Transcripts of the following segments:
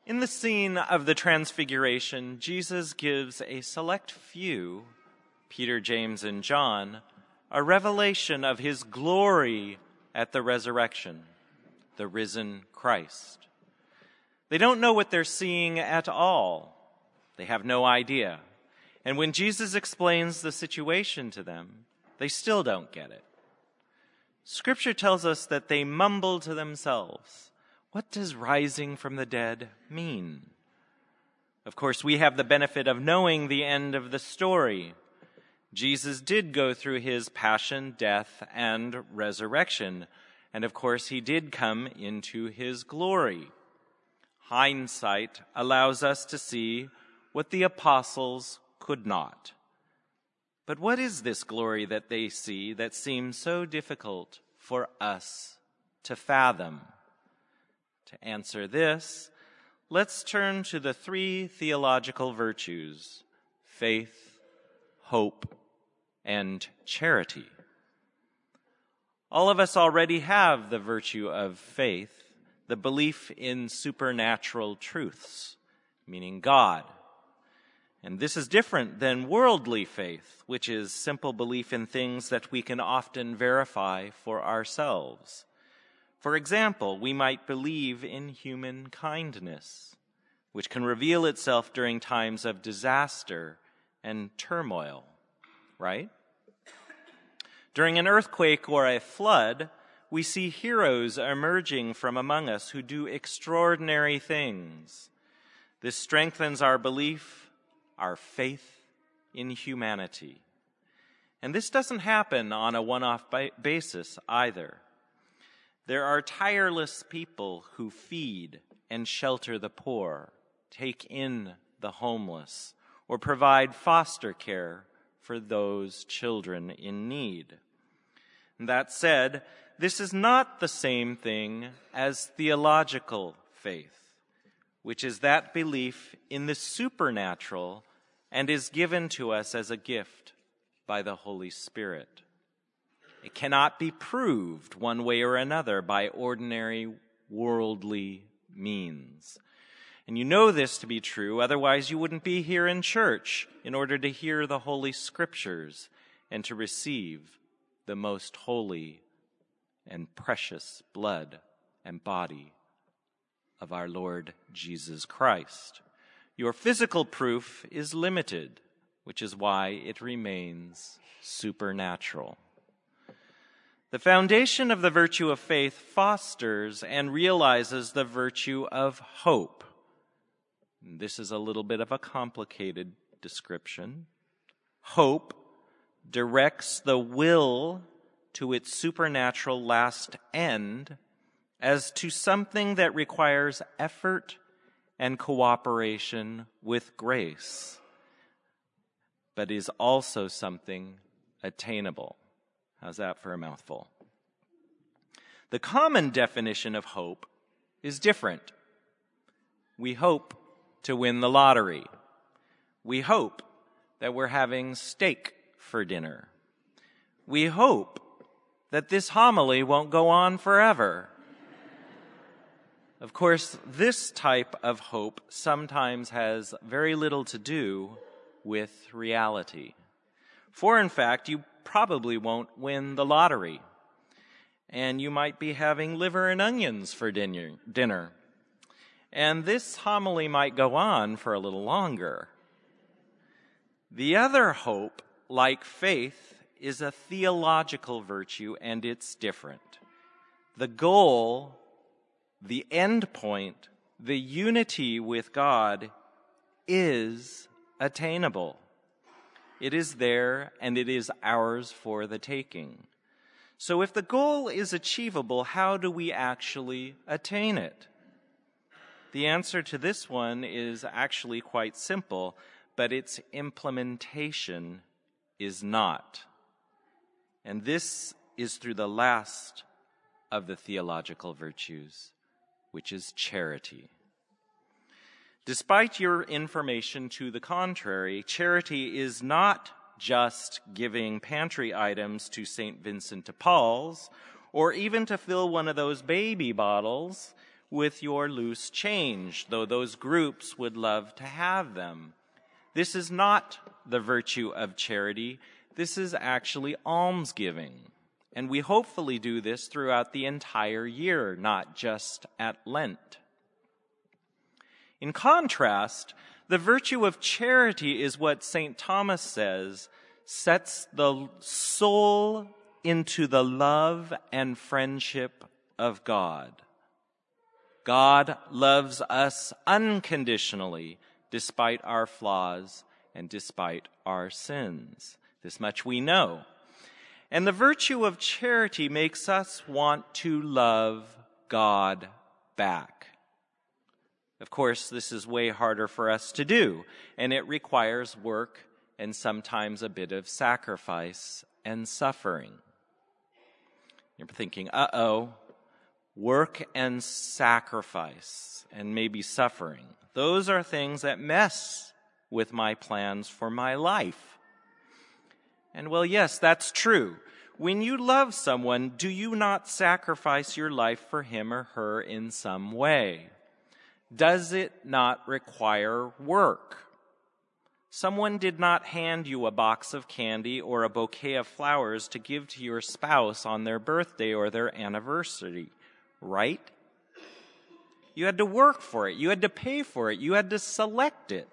In the scene of the Transfiguration, Jesus gives a select few, Peter, James, and John, a revelation of his glory at the resurrection, the risen Christ. They don't know what they're seeing at all. They have no idea. And when Jesus explains the situation to them, they still don't get it. Scripture tells us that they mumble to themselves, "What does rising from the dead mean?" Of course, we have the benefit of knowing the end of the story. Jesus did go through his passion, death, and resurrection. And of course, he did come into his glory. Hindsight allows us to see what the apostles could not. But what is this glory that they see that seems so difficult for us to fathom? To answer this, let's turn to the three theological virtues: faith, hope, and charity. All of us already have the virtue of faith, the belief in supernatural truths, meaning God. And this is different than worldly faith, which is simple belief in things that we can often verify for ourselves. For example, we might believe in human kindness, which can reveal itself during times of disaster and turmoil, right? During an earthquake or a flood, we see heroes emerging from among us who do extraordinary things. This strengthens our belief, our faith in humanity. And this doesn't happen on a one-off basis either. There are tireless people who feed and shelter the poor, take in the homeless, or provide foster care for those children in need. That said, this is not the same thing as theological faith, which is that belief in the supernatural and is given to us as a gift by the Holy Spirit. It cannot be proved one way or another by ordinary worldly means. And you know this to be true, otherwise you wouldn't be here in church in order to hear the Holy Scriptures and to receive the most holy and precious blood and body of our Lord Jesus Christ. Your physical proof is limited, which is why it remains supernatural. The foundation of the virtue of faith fosters and realizes the virtue of hope. This is a little bit of a complicated description. Hope directs the will to its supernatural last end as to something that requires effort and cooperation with grace, but is also something attainable. How's that for a mouthful? The common definition of hope is different. We hope to win the lottery. We hope that we're having steak for dinner. We hope that this homily won't go on forever. Of course, this type of hope sometimes has very little to do with reality. For in fact, you probably won't win the lottery, and you might be having liver and onions for dinner. And this homily might go on for a little longer. The other hope, like faith, is a theological virtue, and it's different. The goal, the end point, the unity with God is attainable. It is there, and it is ours for the taking. So if the goal is achievable, how do we actually attain it? The answer to this one is actually quite simple, but its implementation is not. And this is through the last of the theological virtues, which is charity. Despite your information to the contrary, charity is not just giving pantry items to St. Vincent de Paul's, or even to fill one of those baby bottles with your loose change, though those groups would love to have them. This is not the virtue of charity. This is actually almsgiving. And we hopefully do this throughout the entire year, not just at Lent. In contrast, the virtue of charity is what St. Thomas says sets the soul into the love and friendship of God. God loves us unconditionally, despite our flaws and despite our sins. This much we know. And the virtue of charity makes us want to love God back. Of course, this is way harder for us to do, and it requires work and sometimes a bit of sacrifice and suffering. You're thinking, work and sacrifice and maybe suffering. Those are things that mess with my plans for my life. And well, yes, that's true. When you love someone, do you not sacrifice your life for him or her in some way? Does it not require work? Someone did not hand you a box of candy or a bouquet of flowers to give to your spouse on their birthday or their anniversary, right? You had to work for it. You had to pay for it. You had to select it.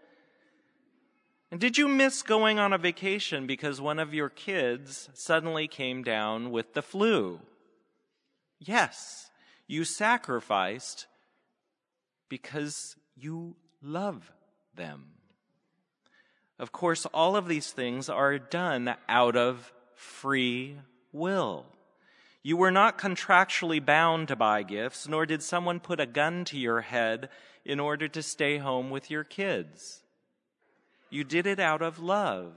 And did you miss going on a vacation because one of your kids suddenly came down with the flu? Yes, you sacrificed because you love them. Of course, all of these things are done out of free will. You were not contractually bound to buy gifts, nor did someone put a gun to your head in order to stay home with your kids. You did it out of love,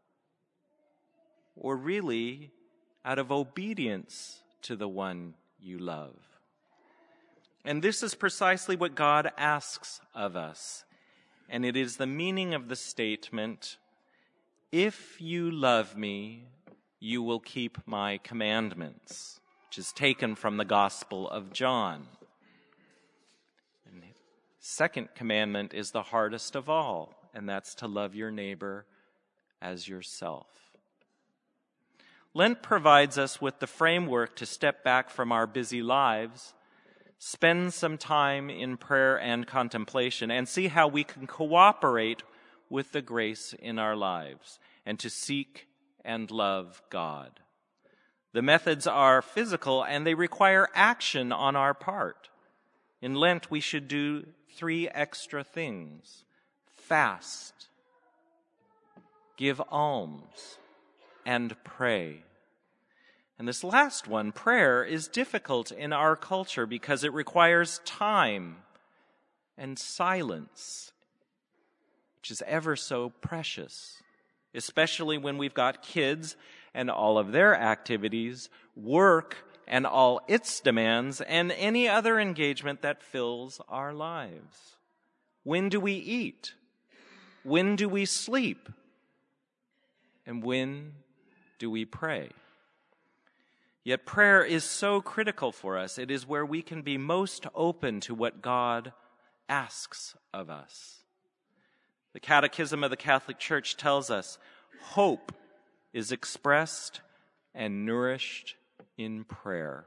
or really out of obedience to the one you love. And this is precisely what God asks of us. And it is the meaning of the statement, "If you love me, you will keep my commandments," which is taken from the Gospel of John. And the second commandment is the hardest of all, and that's to love your neighbor as yourself. Lent provides us with the framework to step back from our busy lives, spend some time in prayer and contemplation, and see how we can cooperate with the grace in our lives, and to seek and love God. The methods are physical, and they require action on our part. In Lent, we should do 3 extra things: fast, give alms, and pray. And this last one, prayer, is difficult in our culture because it requires time and silence, which is ever so precious, especially when we've got kids and all of their activities, work and all its demands, and any other engagement that fills our lives. When do we eat? When do we sleep? And when do we pray? Yet prayer is so critical for us. It is where we can be most open to what God asks of us. The Catechism of the Catholic Church tells us hope is expressed and nourished in prayer.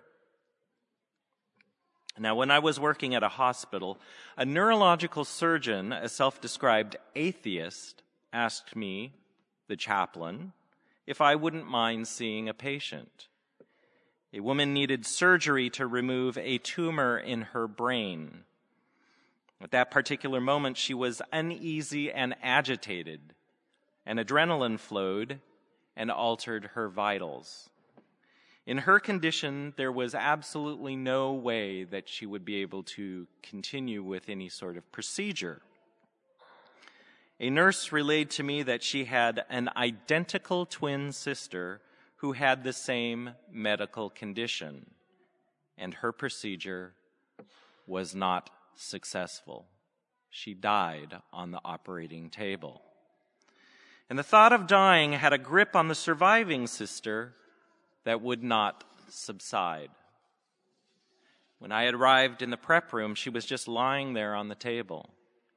Now, when I was working at a hospital, a neurological surgeon, a self-described atheist, asked me, the chaplain, if I wouldn't mind seeing a patient. A woman needed surgery to remove a tumor in her brain. At that particular moment, she was uneasy and agitated, and adrenaline flowed and altered her vitals. In her condition, there was absolutely no way that she would be able to continue with any sort of procedure. A nurse relayed to me that she had an identical twin sister who had the same medical condition, and her procedure was not successful. She died on the operating table. And the thought of dying had a grip on the surviving sister that would not subside. When I had arrived in the prep room, she was just lying there on the table,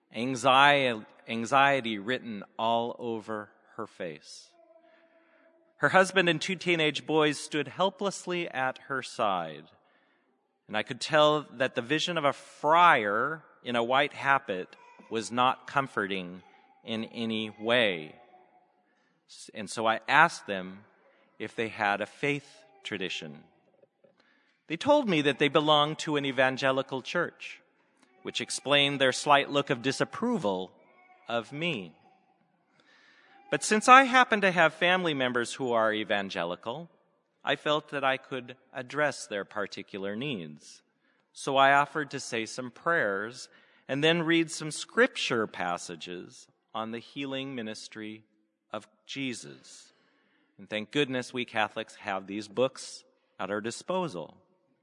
anxiety written all over her face. Her husband and 2 teenage boys stood helplessly at her side, and I could tell that the vision of a friar in a white habit was not comforting in any way. And so I asked them if they had a faith tradition. They told me that they belonged to an evangelical church, which explained their slight look of disapproval of me. But since I happen to have family members who are evangelical, I felt that I could address their particular needs. So I offered to say some prayers and then read some scripture passages on the healing ministry of Jesus. And thank goodness we Catholics have these books at our disposal.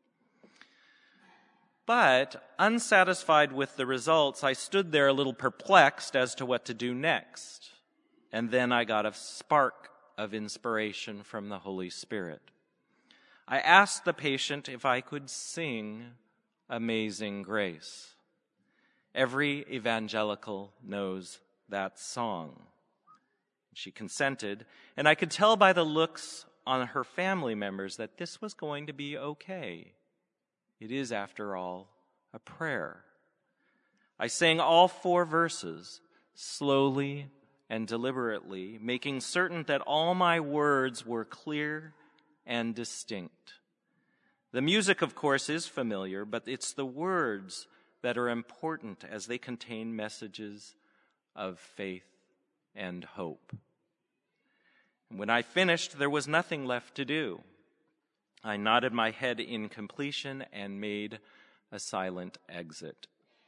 But unsatisfied with the results, I stood there a little perplexed as to what to do next. And then I got a spark of inspiration from the Holy Spirit. I asked the patient if I could sing Amazing Grace. Every evangelical knows that song. She consented, and I could tell by the looks on her family members that this was going to be okay. It is, after all, a prayer. I sang all 4 verses, slowly and deliberately, making certain that all my words were clear and distinct. The music, of course, is familiar, but it's the words that are important as they contain messages of faith and hope. And when I finished, there was nothing left to do. I nodded my head in completion and made a silent exit.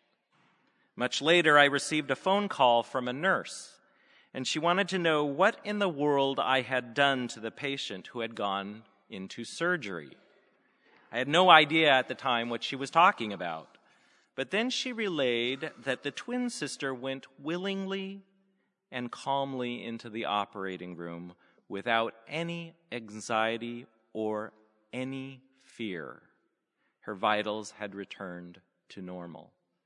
Much later, I received a phone call from a nurse, and she wanted to know what in the world I had done to the patient who had gone into surgery. I had no idea at the time what she was talking about, but then she relayed that the twin sister went willingly and calmly into the operating room without any anxiety or any fear. Her vitals had returned to normal.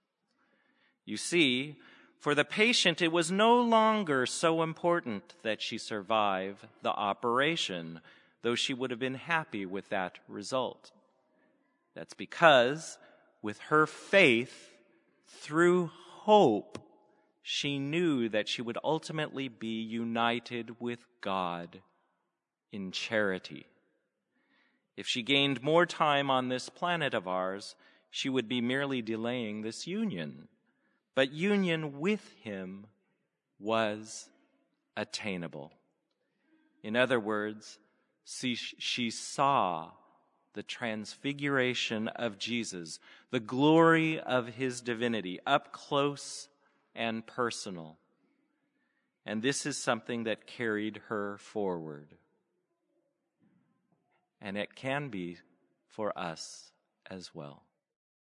You see, for the patient, it was no longer so important that she survive the operation, though she would have been happy with that result. That's because, with her faith, through hope, she knew that she would ultimately be united with God in charity. If she gained more time on this planet of ours, she would be merely delaying this union. But union with him was attainable. In other words, she saw the transfiguration of Jesus, the glory of his divinity, up close and personal. And this is something that carried her forward. And it can be for us as well.